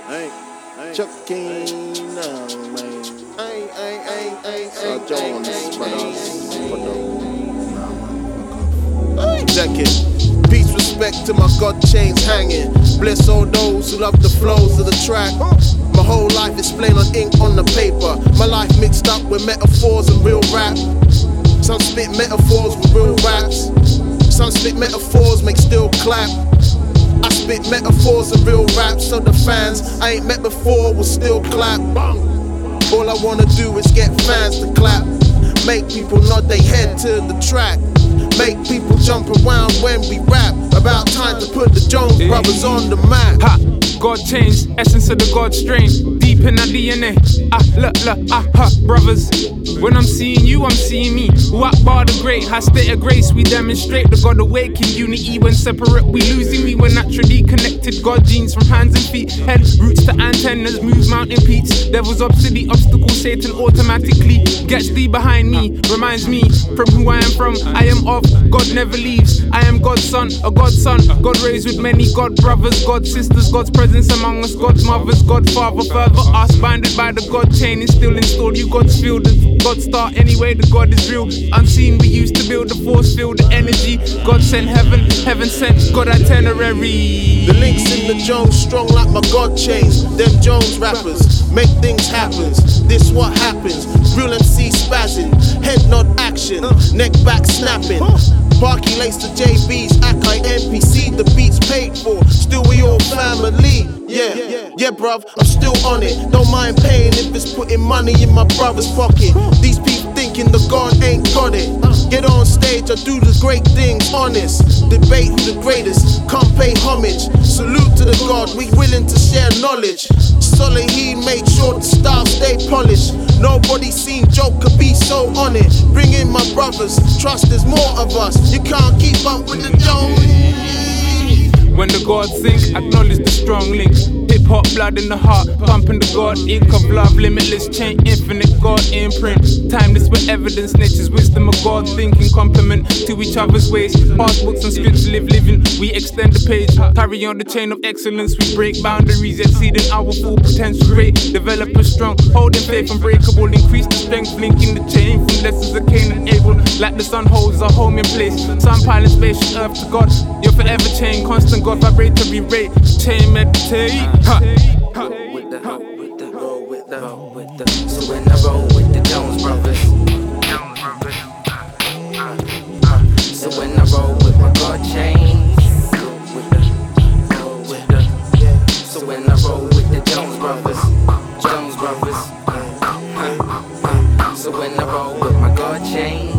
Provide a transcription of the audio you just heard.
Chuckina, man. Sir Jones, check it. Peace, respect to my God chains hanging. Bless all those who love the flows of the track. My whole life is plain on ink on the paper. My life mixed up with metaphors and real rap. Some spit metaphors with real raps. Some spit metaphors make still clap. I spit metaphors and real raps, so the fans I ain't met before will still clap. All I wanna do is get fans to clap. Make people nod their head to the track. Make people jump around when we rap. About time to put the Jones Brothers on the map. Ha! God changed, essence of the God strain. Deep in our DNA. Brothers. When I'm seeing you, I'm seeing me. Akbar the great, high state of grace. We demonstrate the God awakened unity. When separate, we losing me. We're naturally connected. God genes from hands and feet. Head, roots to antennas, move mountain peaks. Devil's obsolete, obstacle, Satan automatically gets thee behind me. Reminds me from who I am from. I am of, God never leaves. I am God's son, a God's son. God raised with many God brothers, God sisters, God's presence among us, God's mothers, God father. Further us, binded by the God chain, is still installed. You God's field, God start anyway, the God is real. Unseen, we used to build the force field, the energy. God sent heaven, heaven sent God itinerary. The links in the Jones strong like my God chains. Them Jones rappers make things happen. This what happens. Real MC spazzing, head nod action, neck back snapping. Parky lace to JB's, Akai NPC, the beats paid for. Still we all family. Yeah, bruv, I'm still on it. Don't mind paying if it's putting money in my brother's pocket. These people thinking the God ain't got it. Get on stage, I do the great things, honest. Debate who the greatest, come pay homage. Salute to the God, we willing to share knowledge. Solid, he made sure the style stay polished. Nobody seen Joker be so on it. Bring in my brothers, trust there's more of us. You can't keep up with the Jones. When the gods think, acknowledge the strong link. Hip hop blood in the heart, pumping the God ink of love, limitless chain, infinite God imprint. Timeless with evidence, nature's wisdom of God thinking, complement to each other's ways. Passbooks and scripts living, we extend the page. Carry on the chain of excellence, we break boundaries, exceeding our full potential rate. Develop a strong, holding faith unbreakable, increase the strength, linking the chain from lessons of Cain and Abel. Like the sun holds a home in place, sun piling spacious earth to God. You're forever chain, constant God vibratory rate, chain meditate. So when I roll with the Jones Brothers, so when I roll with my God chains, so when I roll with the Jones Brothers, so when I roll with my God chains.